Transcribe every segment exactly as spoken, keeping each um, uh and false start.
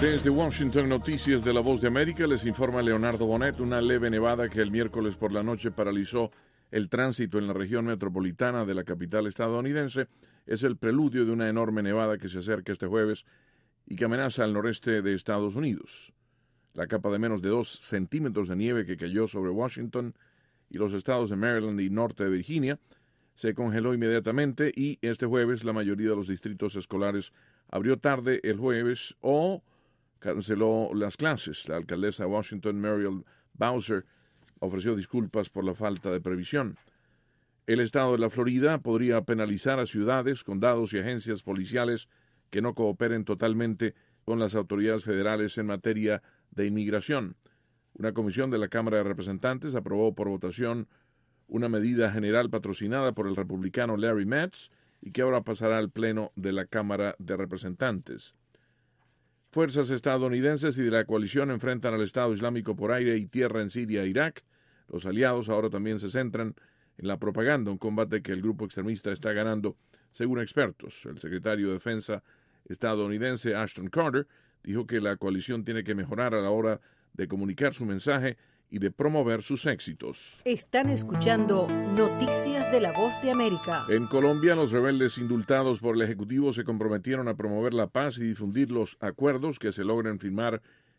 Desde Washington, noticias de La Voz de América, les informa Leonardo Bonet. Una leve nevada que el miércoles por la noche paralizó el tránsito en la región metropolitana de la capital estadounidense es el preludio de una enorme nevada que se acerca este jueves y que amenaza al noreste de Estados Unidos. La capa de menos de dos centímetros de nieve que cayó sobre Washington y los estados de Maryland y norte de Virginia se congeló inmediatamente y este jueves la mayoría de los distritos escolares abrió tarde el jueves o canceló las clases. La alcaldesa de Washington, Muriel Bowser, ofreció disculpas por la falta de previsión. El estado de la Florida podría penalizar a ciudades, condados y agencias policiales que no cooperen totalmente con las autoridades federales en materia de inmigración. Una comisión de la Cámara de Representantes aprobó por votación una medida general patrocinada por el republicano Larry Metz y que ahora pasará al Pleno de la Cámara de Representantes. Fuerzas estadounidenses y de la coalición enfrentan al Estado Islámico por aire y tierra en Siria e Irak. Los aliados ahora también se centran en la propaganda, un combate que el grupo extremista está ganando, según expertos. El secretario de Defensa estadounidense Ashton Carter dijo que la coalición tiene que mejorar a la hora de comunicar su mensaje y de promover sus éxitos. Están escuchando Noticias de la Voz de América. En Colombia, los rebeldes indultados por el Ejecutivo se comprometieron a promover la paz y difundir los acuerdos que se logren firmar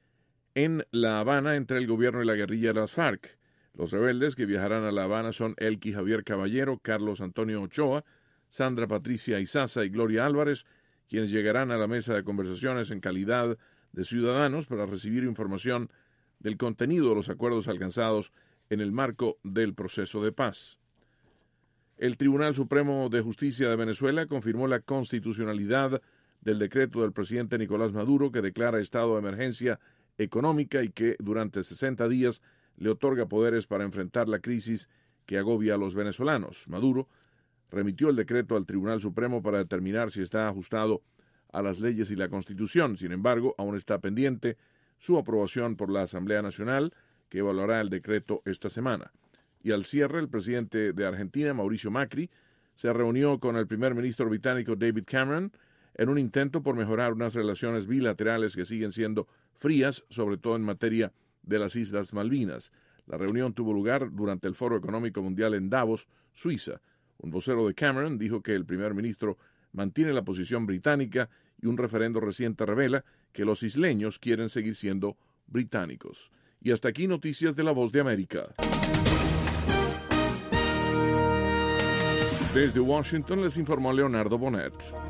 en La Habana entre el gobierno y la guerrilla de las FARC. Los rebeldes que viajarán a La Habana son Elky Javier Caballero, Carlos Antonio Ochoa, Sandra Patricia Izaza y Gloria Álvarez, quienes llegarán a la mesa de conversaciones en calidad de ciudadanos para recibir información del contenido de los acuerdos alcanzados en el marco del proceso de paz. El Tribunal Supremo de Justicia de Venezuela confirmó la constitucionalidad del decreto del presidente Nicolás Maduro que declara estado de emergencia económica y que durante sesenta días le otorga poderes para enfrentar la crisis que agobia a los venezolanos. Maduro remitió el decreto al Tribunal Supremo para determinar si está ajustado a las leyes y la Constitución. Sin embargo, aún está pendiente su aprobación por la Asamblea Nacional, que evaluará el decreto esta semana. Y al cierre, el presidente de Argentina, Mauricio Macri, se reunió con el primer ministro británico David Cameron en un intento por mejorar unas relaciones bilaterales que siguen siendo frías, sobre todo en materia de las Islas Malvinas. La reunión tuvo lugar durante el Foro Económico Mundial en Davos, Suiza. Un vocero de Cameron dijo que el primer ministro mantiene la posición británica y un referendo reciente revela que los isleños quieren seguir siendo británicos. Y hasta aquí noticias de La Voz de América. Desde Washington les informó Leonardo Bonet.